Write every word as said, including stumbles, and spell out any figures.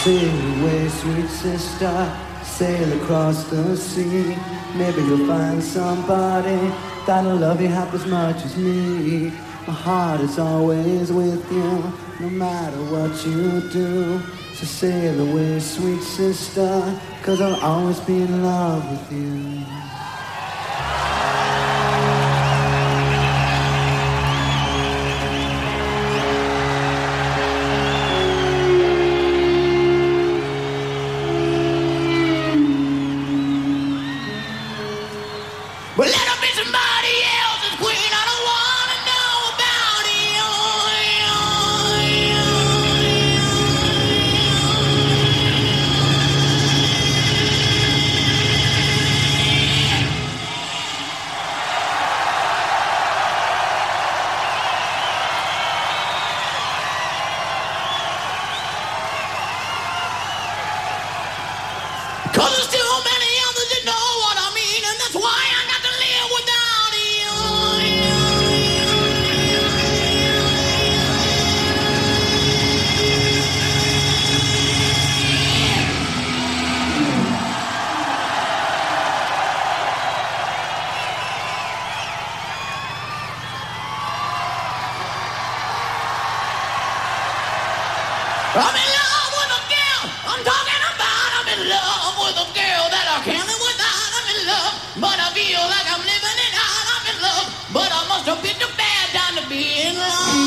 Sail away, sweet sister, sail across the sea. Maybe you'll find somebody that'll love you half as much as me. My heart is always with you, no matter what you do. So sail away, sweet sister, 'cause I'll always be in love with you. Well, let her be somebody else's queen. I don't want to know about you. Cause there's too many others that know what I mean, and that's why I got to live without you. I'm in love with a girl. I'm talking about I'm in love with a girl that I can't live without. I'm in love, but I feel like I'm living it out. I'm in love, but I must have been too bad time to be in love.